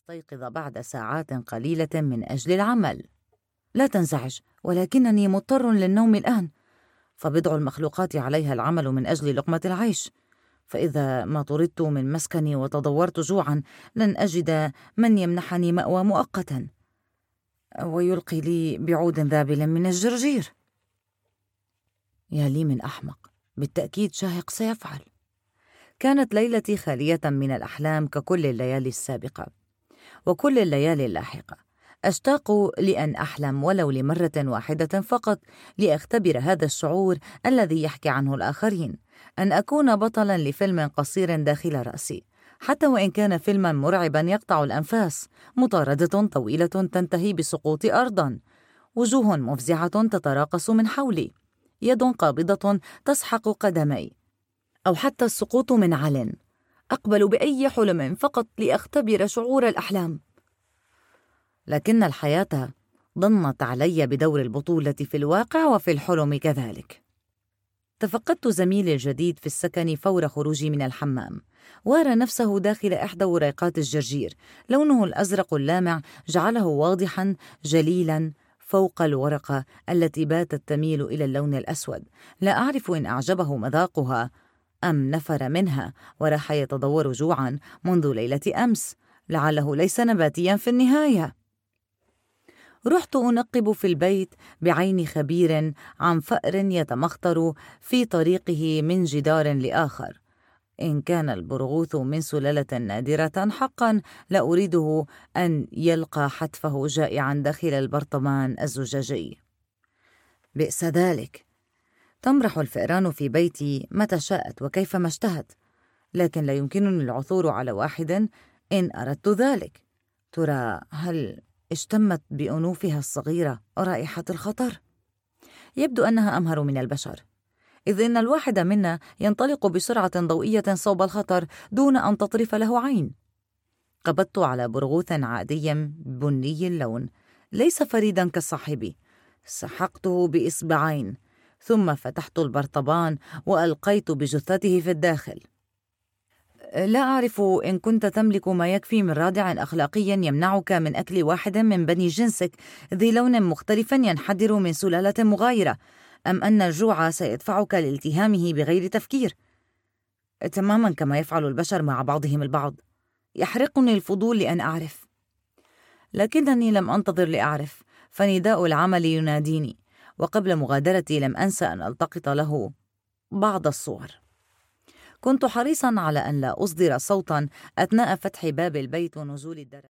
أستيقظ بعد ساعات قليلة من أجل العمل. لا تنزعج، ولكنني مضطر للنوم الآن، فبضع المخلوقات عليها العمل من أجل لقمة العيش. فإذا ما طردت من مسكني وتضورت جوعا لن أجد من يمنحني مأوى مؤقتا ويلقي لي بعود ذابل من الجرجير. يا لي من أحمق، بالتأكيد شاهق سيفعل. كانت ليلتي خالية من الأحلام ككل الليالي السابقة وكل الليالي اللاحقة. أشتاق لأن أحلم ولو لمرة واحدة فقط، لأختبر هذا الشعور الذي يحكي عنه الآخرين، أن أكون بطلاً لفيلم قصير داخل رأسي، حتى وإن كان فيلماً مرعباً يقطع الأنفاس، مطاردة طويلة تنتهي بسقوط أرضاً، وجوه مفزعة تتراقص من حولي، يد قابضة تسحق قدمي، أو حتى السقوط من عل. أقبل بأي حلم فقط لأختبر شعور الأحلام. لكن الحياة ضنت علي بدور البطولة في الواقع وفي الحلم كذلك. تفقدت زميلي الجديد في السكن فور خروجي من الحمام، وارى نفسه داخل إحدى وريقات الجرجير. لونه الأزرق اللامع جعله واضحاً جليلاً فوق الورقة التي باتت تميل إلى اللون الأسود. لا أعرف إن أعجبه مذاقها أم نفر منها وراح يتضور جوعاً منذ ليلة أمس. لعله ليس نباتياً في النهاية. رحت أنقب في البيت بعين خبير عن فأر يتمخطر في طريقه من جدار لآخر. إن كان البرغوث من سلالة نادرة حقا لأريده أن يلقى حتفه جائعا داخل البرطمان الزجاجي. بئس ذلك. تمرح الفئران في بيتي متى شاءت وكيفما اشتهت، لكن لا يمكنني العثور على واحد إن أردت ذلك. ترى هل اشتمت بأنوفها الصغيرة رائحة الخطر؟ يبدو أنها أمهر من البشر، إذ إن الواحد منا ينطلق بسرعة ضوئية صوب الخطر دون أن تطرف له عين. قبضت على برغوث عادي بني اللون، ليس فريدا كصاحبي. سحقته بإصبعين، ثم فتحت البرطمان وألقيت بجثته في الداخل. لا أعرف إن كنت تملك ما يكفي من رادع أخلاقي يمنعك من أكل واحد من بني جنسك ذي لون مختلف ينحدر من سلالة مغايرة، أم أن الجوع سيدفعك لالتهامه بغير تفكير، تماما كما يفعل البشر مع بعضهم البعض. يحرقني الفضول لأن أعرف، لكنني لم أنتظر لأعرف، فنداء العمل يناديني، وقبل مغادرتي لم أنسى أن ألتقط له بعض الصور. كنت حريصا على أن لا أصدر صوتا أثناء فتح باب البيت ونزول الدرج.